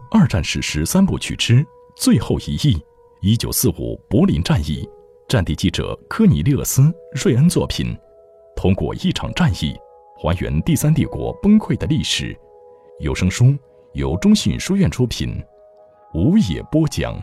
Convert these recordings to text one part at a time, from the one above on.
二战史实三部曲之最后一役，1945柏林战役，战地记者科尼利厄斯·瑞恩作品，通过一场战役还原第三帝国崩溃的历史。有声书由中信书院出品，吴野播讲。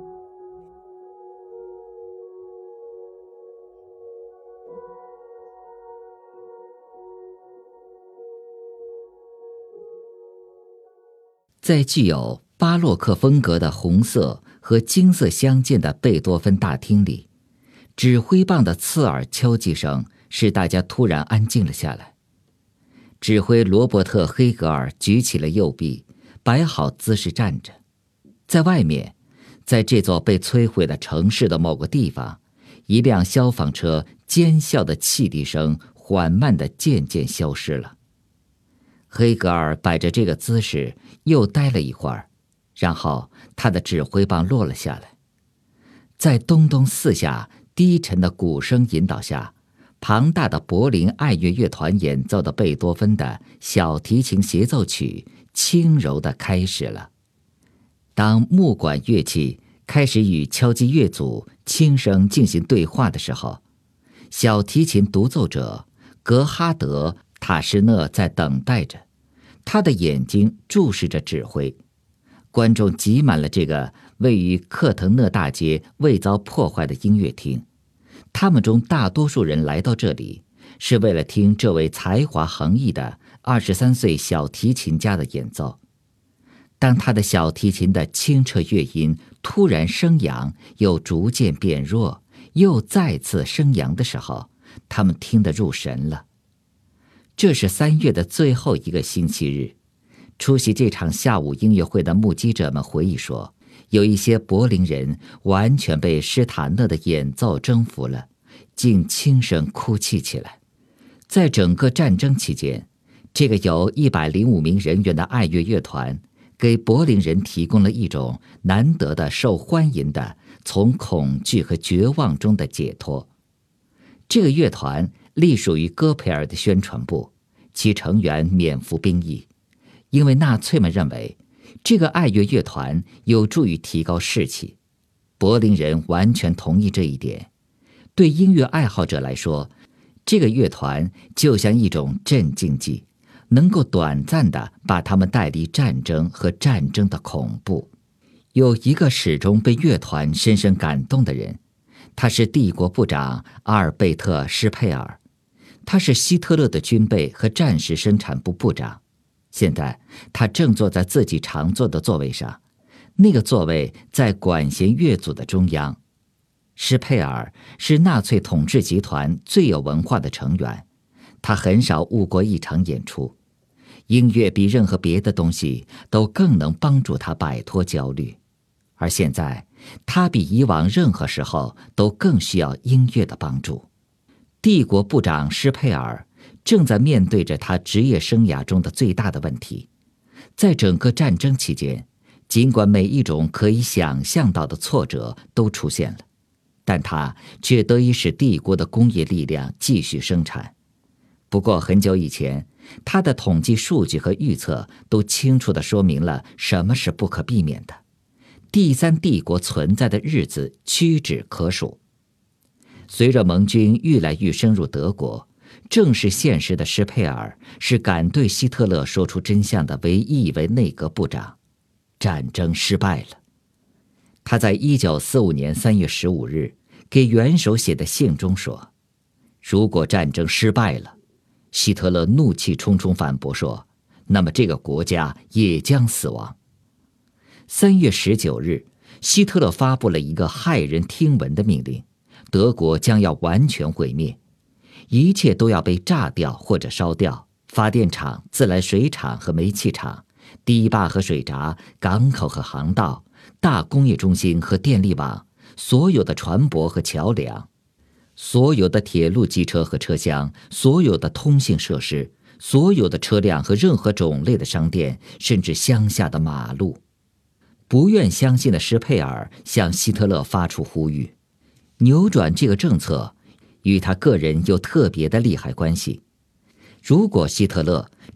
在具有巴洛克风格的红色和金色相间的贝多芬大厅里，指挥棒的刺耳敲击声使大家突然安静了下来。指挥罗伯特·黑格尔举起了右臂，摆好姿势站着。在外面，在这座被摧毁的城市的某个地方，一辆消防车尖啸的汽笛声缓慢地渐渐消失了。黑格尔摆着这个姿势又待了一会儿，然后他的指挥棒落了下来。在咚咚四下低沉的鼓声引导下，庞大的柏林爱乐乐团演奏的贝多芬的小提琴协奏曲轻柔地开始了。当木管乐器开始与敲击乐组轻声进行对话的时候，小提琴独奏者格哈德·塔什讷在等待着，他的眼睛注视着指挥。观众挤满了这个位于克腾讷大街未遭破坏的音乐厅，他们中大多数人来到这里是为了听这位才华横溢的23岁小提琴家的演奏。当他的小提琴的清澈乐音突然升扬，又逐渐变弱，又再次升扬的时候，他们听得入神了。这是3月的最后一个星期日。出席这场下午音乐会的目击者们回忆说，有一些柏林人完全被施塔讷的演奏征服了，竟轻声哭泣起来。在整个战争期间，这个由105名人员的爱乐乐团给柏林人提供了一种难得的受欢迎的从恐惧和绝望中的解脱。这个乐团隶属于戈培尔的宣传部，其成员免服兵役，因为纳粹们认为这个爱乐乐团有助于提高士气。柏林人完全同意这一点。对音乐爱好者来说，这个乐团就像一种镇静剂，能够短暂地把他们带离战争和战争的恐怖。有一个始终被乐团深深感动的人，他是帝国部长阿尔贝特·施佩尔，他是希特勒的军备和战时生产部部长。现在他正坐在自己常坐的座位上，那个座位在管弦乐组的中央。施佩尔是纳粹统治集团最有文化的成员，他很少误过一场演出。音乐比任何别的东西都更能帮助他摆脱焦虑，而现在他比以往任何时候都更需要音乐的帮助。帝国部长施佩尔正在面对着他职业生涯中的最大的问题。在整个战争期间，尽管每一种可以想象到的挫折都出现了，但他却得以使帝国的工业力量继续生产。不过很久以前，他的统计数据和预测都清楚地说明了什么是不可避免的。第三帝国存在的日子屈指可数。随着盟军愈来愈深入德国，正视现实的施佩尔是敢对希特勒说出真相的唯一一位内阁部长。战争失败了。他在1945年3月15日给元首写的信中说，如果战争失败了，希特勒怒气冲冲反驳说，那么这个国家也将死亡。3月19日，希特勒发布了一个骇人听闻的命令，德国将要完全毁灭，一切都要被炸掉或者烧掉，发电厂、自来水厂和煤气厂、堤坝和水闸、港口和航道、大工业中心和电力网、所有的船舶和桥梁、所有的铁路机车和车厢、所有的通信设施、所有的车辆和任何种类的商店，甚至乡下的马路。不愿相信的施佩尔向希特勒发出呼吁，扭转这个政策与他个人有特别的利害关系。如果希特勒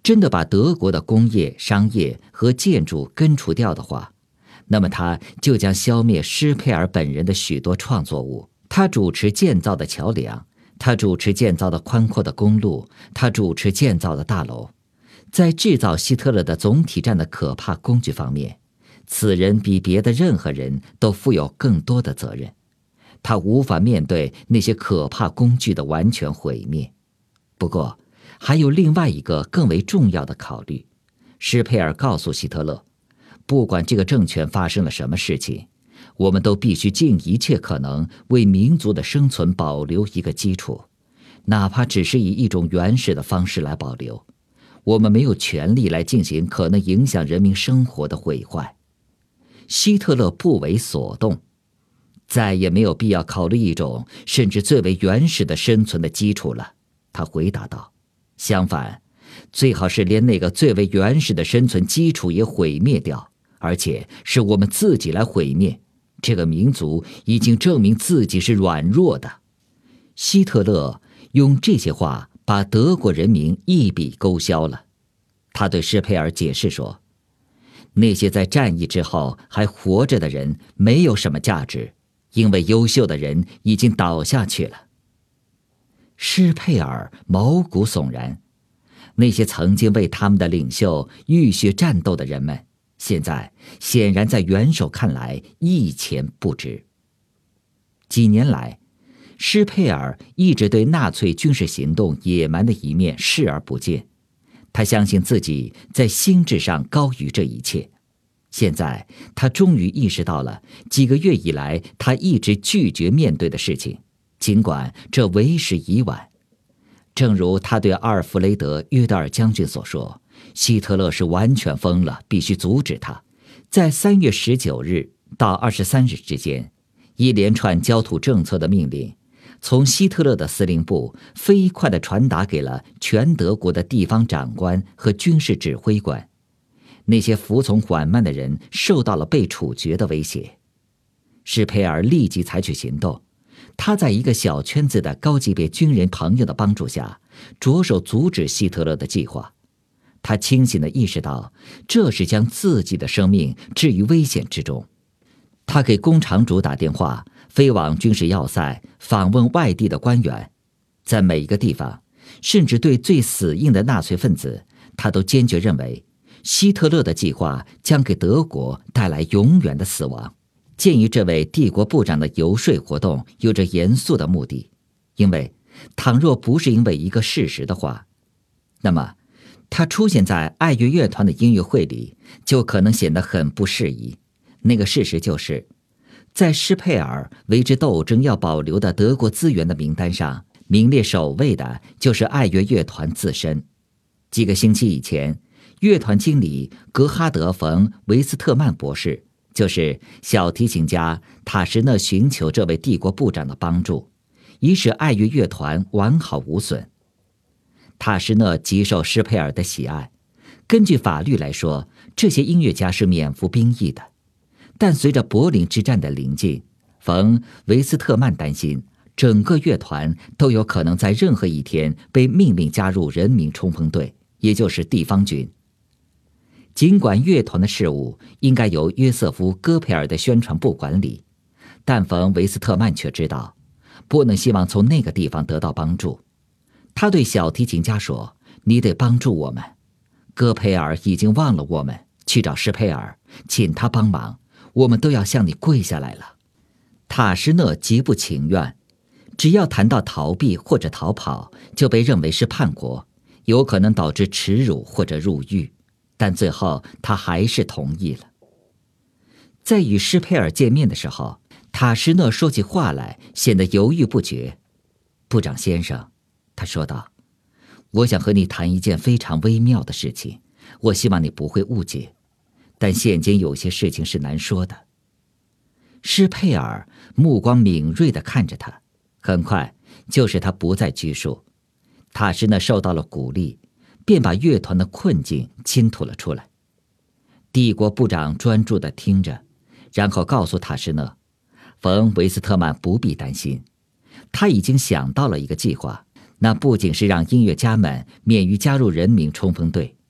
真的把德国的工业、商业和建筑根除掉的话，那么他就将消灭施佩尔本人的许多创作物。他主持建造的桥梁，他主持建造的宽阔的公路，他主持建造的大楼。在制造希特勒的总体战的可怕工具方面，此人比别的任何人都负有更多的责任。他无法面对那些可怕工具的完全毁灭。不过，还有另外一个更为重要的考虑。施佩尔告诉希特勒，不管这个政权发生了什么事情，我们都必须尽一切可能为民族的生存保留一个基础，哪怕只是以一种原始的方式来保留。我们没有权利来进行可能影响人民生活的毁坏。希特勒不为所动，再也没有必要考虑一种甚至最为原始的生存的基础了，他回答道。相反，最好是连那个最为原始的生存基础也毁灭掉，而且是我们自己来毁灭。这个民族已经证明自己是软弱的。希特勒用这些话把德国人民一笔勾销了。他对施佩尔解释说，那些在战役之后还活着的人没有什么价值，因为优秀的人已经倒下去了。施佩尔毛骨悚然，那些曾经为他们的领袖浴血战斗的人们，现在显然在元首看来一钱不值。几年来，施佩尔一直对纳粹军事行动野蛮的一面视而不见，他相信自己在心智上高于这一切。现在他终于意识到了几个月以来他一直拒绝面对的事情，尽管这为时已晚。正如他对阿尔弗雷德·约德尔将军所说，希特勒是完全疯了，必须阻止他。在3月19日到23日之间，一连串焦土政策的命令从希特勒的司令部飞快地传达给了全德国的地方长官和军事指挥官。那些服从缓慢的人受到了被处决的威胁。施佩尔立即采取行动，他在一个小圈子的高级别军人朋友的帮助下，着手阻止希特勒的计划。他清醒地意识到，这是将自己的生命置于危险之中。他给工厂主打电话，飞往军事要塞，访问外地的官员。在每一个地方，甚至对最死硬的纳粹分子，他都坚决认为希特勒的计划将给德国带来永远的死亡。鉴于这位帝国部长的游说活动有着严肃的目的，因为倘若不是因为一个事实的话，那么他出现在爱乐乐团的音乐会里就可能显得很不适宜。那个事实就是，在施佩尔为之斗争要保留的德国资源的名单上，名列首位的就是爱乐乐团自身。几个星期以前，乐团经理格哈德·冯·维斯特曼博士，就是小提琴家塔什讷寻求这位帝国部长的帮助，以使爱乐乐团完好无损。塔什讷极受施佩尔的喜爱，根据法律来说，这些音乐家是免服兵役的。但随着柏林之战的临近，冯·维斯特曼担心整个乐团都有可能在任何一天被命令加入人民冲锋队，也就是地方军。尽管乐团的事务应该由约瑟夫·戈培尔的宣传部管理，但冯·维斯特曼却知道，不能希望从那个地方得到帮助。他对小提琴家说：“你得帮助我们。戈培尔已经忘了我们，去找施佩尔，请他帮忙，我们都要向你跪下来了。”塔什讷极不情愿，只要谈到逃避或者逃跑，就被认为是叛国，有可能导致耻辱或者入狱。但最后他还是同意了。在与施佩尔见面的时候，塔什讷说起话来显得犹豫不决。“部长先生，”他说道，“我想和你谈一件非常微妙的事情，我希望你不会误解，但现今有些事情是难说的。”施佩尔目光敏锐地看着他，很快就是他不再拘束。塔什讷受到了鼓励，便把乐团的困境倾吐了出来。帝国部长专注地听着，然后告诉塔什讷，冯·维斯特曼不必担心，他已经想到了一个计划，那不仅是让音乐家们免于加入人民冲锋队，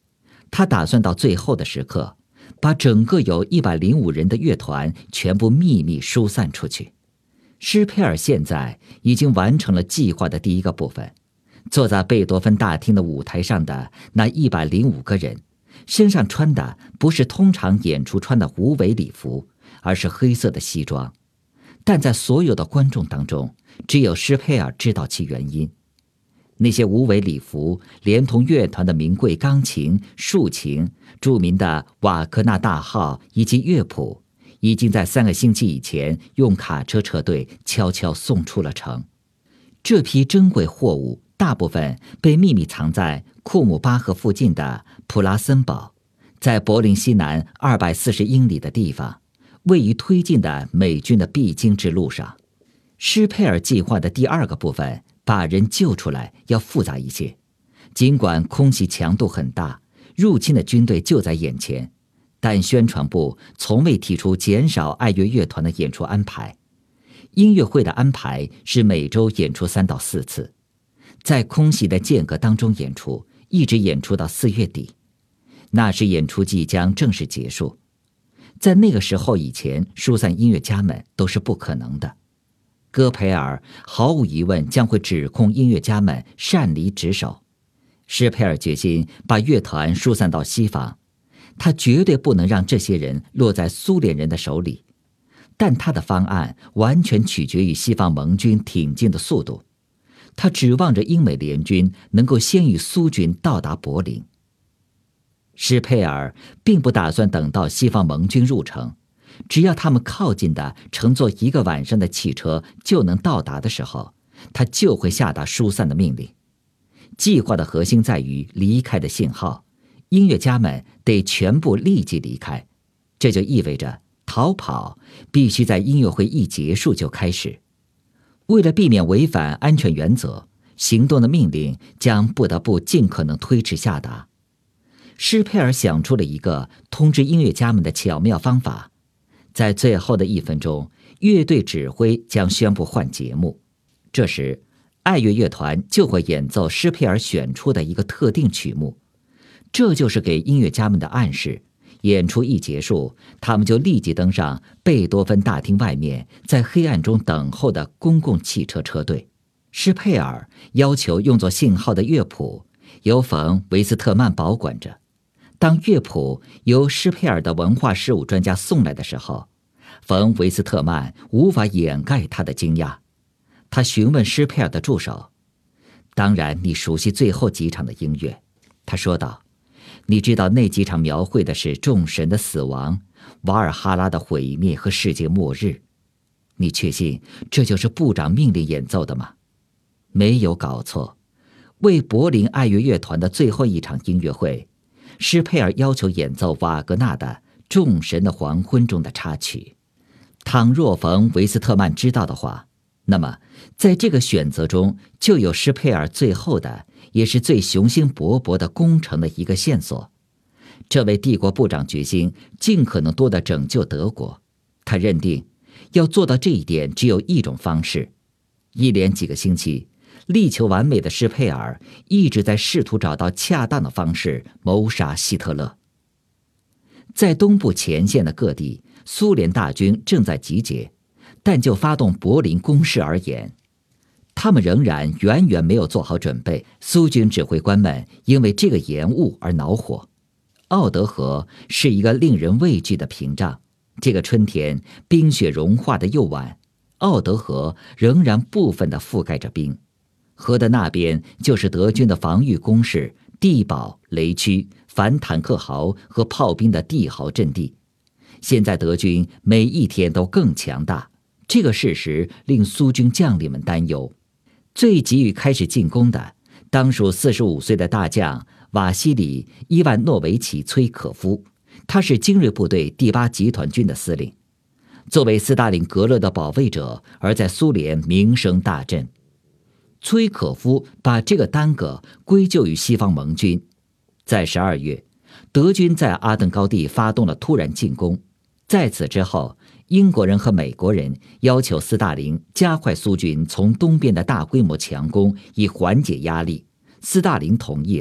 他打算到最后的时刻，把整个有105人的乐团全部秘密疏散出去。施佩尔现在已经完成了计划的第一个部分。坐在贝多芬大厅的舞台上的那105个人，身上穿的不是通常演出穿的无围礼服，而是黑色的西装。但在所有的观众当中，只有施佩尔知道其原因。那些无围礼服连同乐团的名贵钢琴、竖琴、著名的瓦格纳大号以及乐谱，已经在3个星期以前用卡车车队悄悄送出了城。这批珍贵货物大部分被秘密藏在库姆巴赫附近的普拉森堡，在柏林西南240英里的地方，位于推进的美军的必经之路上。施佩尔计划的第二个部分，把人救出来要复杂一些。尽管空袭强度很大，入侵的军队就在眼前，但宣传部从未提出减少爱乐乐团的演出安排。音乐会的安排是每周演出3到4次，在空袭的间隔当中演出，一直演出到4月底。那时演出季将正式结束，在那个时候以前疏散音乐家们都是不可能的。戈培尔毫无疑问将会指控音乐家们擅离职守。施佩尔决心把乐团疏散到西方，他绝对不能让这些人落在苏联人的手里。但他的方案完全取决于西方盟军挺进的速度，他指望着英美联军能够先于苏军到达柏林。施佩尔并不打算等到西方盟军入城，只要他们靠近的乘坐1个晚上的汽车就能到达的时候，他就会下达疏散的命令。计划的核心在于离开的信号，音乐家们得全部立即离开，这就意味着逃跑必须在音乐会一结束就开始。为了避免违反安全原则，行动的命令将不得不尽可能推迟下达。施佩尔想出了一个通知音乐家们的巧妙方法，在最后的1分钟，乐队指挥将宣布换节目，这时爱乐乐团就会演奏施佩尔选出的一个特定曲目，这就是给音乐家们的暗示。演出一结束，他们就立即登上贝多芬大厅外面在黑暗中等候的公共汽车车队。施佩尔要求用作信号的乐谱由冯·维斯特曼保管着。当乐谱由施佩尔的文化事务专家送来的时候，冯·维斯特曼无法掩盖他的惊讶。他询问施佩尔的助手：“当然，你熟悉最后几场的音乐。”他说道：“你知道那几场描绘的是众神的死亡、瓦尔哈拉的毁灭和世界末日。你确信这就是部长命令演奏的吗？”没有搞错，为柏林爱乐乐团的最后一场音乐会，施佩尔要求演奏瓦格纳的《众神的黄昏》中的插曲。倘若冯·维斯特曼知道的话，那么在这个选择中就有施佩尔最后的也是最雄心勃勃的攻城的一个线索。这位帝国部长决心尽可能多地拯救德国，他认定要做到这一点只有一种方式。一连几个星期，力求完美的施佩尔一直在试图找到恰当的方式谋杀希特勒。在东部前线的各地，苏联大军正在集结，但就发动柏林攻势而言，他们仍然远远没有做好准备。苏军指挥官们因为这个延误而恼火。奥德河是一个令人畏惧的屏障，这个春天冰雪融化的又晚，奥德河仍然部分地覆盖着冰。河的那边就是德军的防御工事、地堡、雷区、反坦克壕和炮兵的地壕阵地。现在德军每一天都更强大，这个事实令苏军将领们担忧。最急于开始进攻的，当属45岁的大将瓦西里·伊万诺维奇·崔可夫，他是精锐部队第8集团军的司令，作为斯大林格勒的保卫者而在苏联名声大振。崔可夫把这个耽搁归咎于西方盟军。在12月，德军在阿登高地发动了突然进攻。在此之后，英国人和美国人要求斯大林加快苏军从东边的大规模强攻，以缓解压力。斯大林同意了。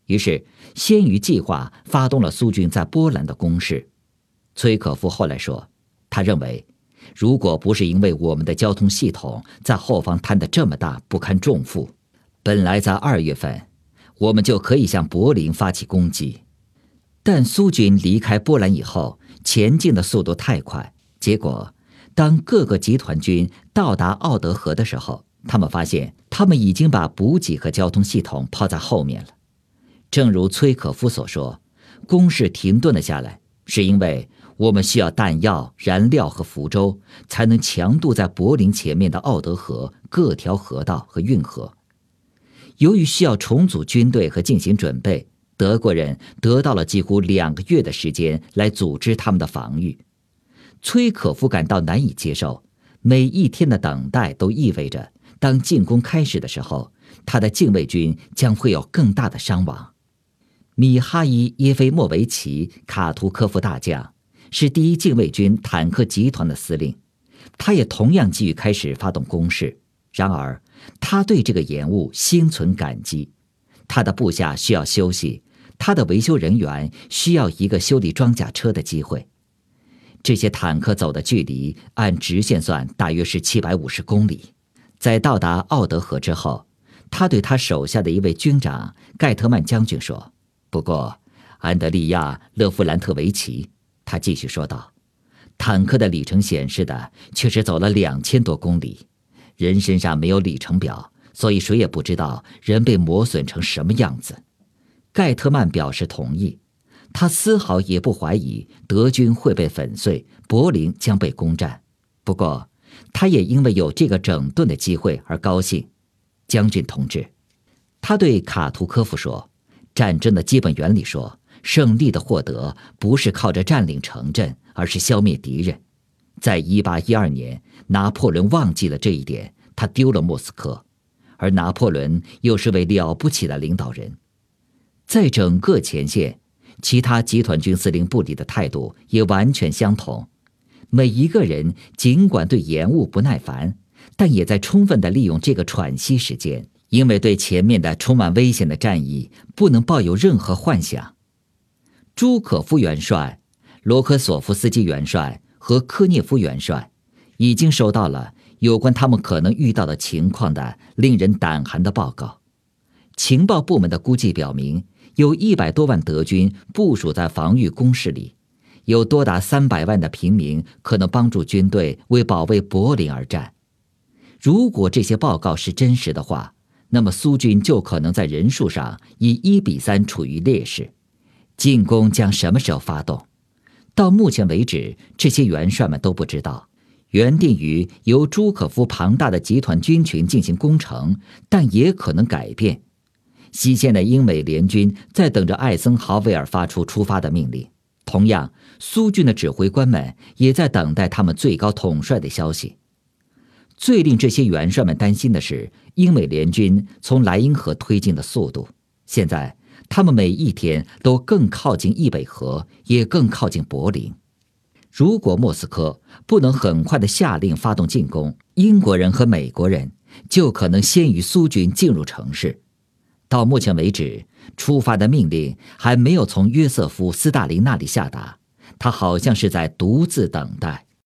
于是先于计划发动了苏军在波兰的攻势。崔可夫后来说，他认为如果不是因为我们的交通系统在后方摊得这么大，不堪重负，本来在2月份我们就可以向柏林发起攻击。但苏军离开波兰以后，前进的速度太快，结果当各个集团军到达奥德河的时候，他们发现他们已经把补给和交通系统抛在后面了。正如崔可夫所说，攻势停顿了下来，是因为我们需要弹药、燃料和福州，才能强渡在柏林前面的奥德河各条河道和运河。由于需要重组军队和进行准备，德国人得到了几乎2个月的时间来组织他们的防御。崔可夫感到难以接受，每一天的等待都意味着当进攻开始的时候，他的禁卫军将会有更大的伤亡。米哈伊耶菲莫维奇·卡图科夫大将是第一禁卫军坦克集团的司令，他也同样急于开始发动攻势。然而他对这个延误心存感激，他的部下需要休息，他的维修人员需要一个修理装甲车的机会。这些坦克走的距离按直线算大约是750公里。在到达奥德河之后，他对他手下的一位军长盖特曼将军说，不过安德利亚·勒夫兰特维奇，他继续说道，坦克的里程显示的却是走了2000多公里，人身上没有里程表，所以谁也不知道人被磨损成什么样子。盖特曼表示同意，他丝毫也不怀疑德军会被粉碎，柏林将被攻占。不过他也因为有这个整顿的机会而高兴。将军同志，他对卡图科夫说，战争的基本原理说，胜利的获得不是靠着占领城镇，而是消灭敌人。在1812年，拿破仑忘记了这一点，他丢了莫斯科，而拿破仑又是位了不起的领导人。在整个前线，其他集团军司令部里的态度也完全相同。每一个人尽管对延误不耐烦，但也在充分地利用这个喘息时间，因为对前面的充满危险的战役不能抱有任何幻想。朱可夫元帅、罗科索夫斯基元帅和科涅夫元帅已经收到了有关他们可能遇到的情况的令人胆寒的报告。情报部门的估计表明，有100多万德军部署在防御工事里，有多达300万的平民可能帮助军队为保卫柏林而战。如果这些报告是真实的话，那么苏军就可能在人数上以1-3处于劣势。进攻将什么时候发动？到目前为止，这些元帅们都不知道。原定于由朱可夫庞大的集团军群进行攻城，但也可能改变。西线的英美联军在等着艾森豪威尔发出出发的命令，同样，苏军的指挥官们也在等待他们最高统帅的消息。最令这些元帅们担心的是英美联军从莱茵河推进的速度。现在他们每一天都更靠近易北河，也更靠近柏林。如果莫斯科不能很快地下令发动进攻，英国人和美国人就可能先于苏军进入城市。到目前为止，出发的命令还没有从约瑟夫·斯大林那里下达，他好像是在独自等待。